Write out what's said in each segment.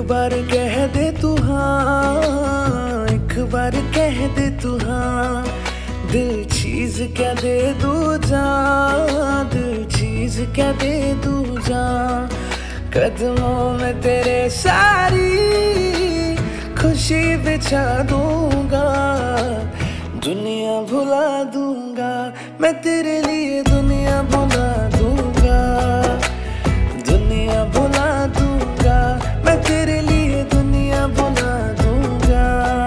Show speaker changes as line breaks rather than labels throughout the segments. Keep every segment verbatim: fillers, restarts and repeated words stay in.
बार कह दे तू हाँ, एक बार कह दे तू हाँ। दिल चीज क्या दे दू जा, दिल चीज क्या दे दू जा। कदमों में तेरे सारी खुशी बिछा दूंगा, दुनिया भुला दूंगा मैं तेरे लिए, दुनिया भुला दूंगा, दुनिया भुला दूंगा मैं तेरे लिए, दुनिया भुला दूंगा।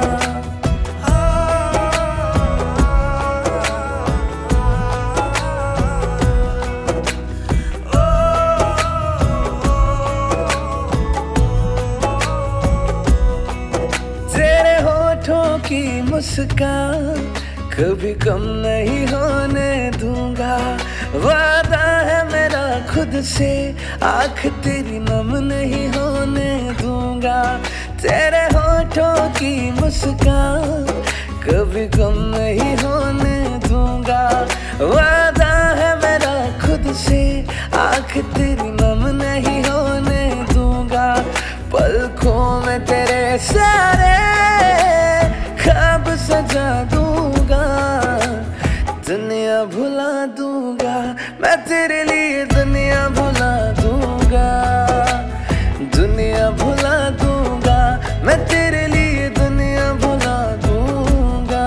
तेरे होठों की मुस्कान कभी कम नहीं होने दूंगा, वादा है मेरा खुद से, आँख तेरी नम नहीं होने दूंगा। तेरे होठों की मुस्कान कभी कम नहीं होने दूंगा, वादा है मेरा खुद से, आँख तेरी नम नहीं होने दूंगा। पलकों में तेरे सारे ख्वाब सजा दूंगा, दुनिया भुला दूंगा मैं तेरे लिए, दुनिया भुला दूंगा, दुनिया भुला दूंगा मैं तेरे लिए, दुनिया भुला दूंगा।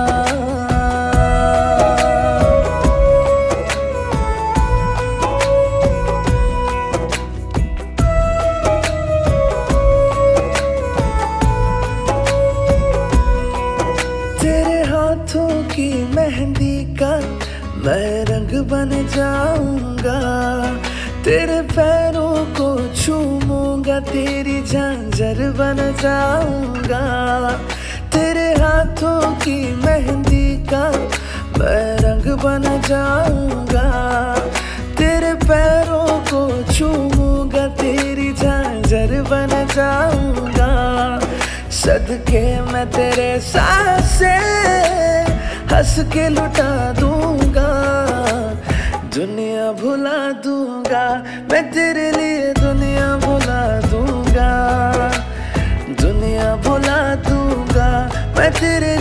तेरे हाथों की मेहंदी का मैं रंग बन जाऊंगा, तेरे पैरों को चूमूंगा, तेरी झांझर बन जाऊंगा। तेरे हाथों की मेहंदी का मैं रंग बन जाऊंगा, तेरे पैरों को चूमूंगा, तेरी झांझर बन जाऊंगा। सदके मैं तेरे सांसें हंस के लुटा दूंगा, दुनिया भुला दूंगा मैं तेरे लिए, दुनिया भुला दूंगा, दुनिया भुला दूंगा मैं तेरे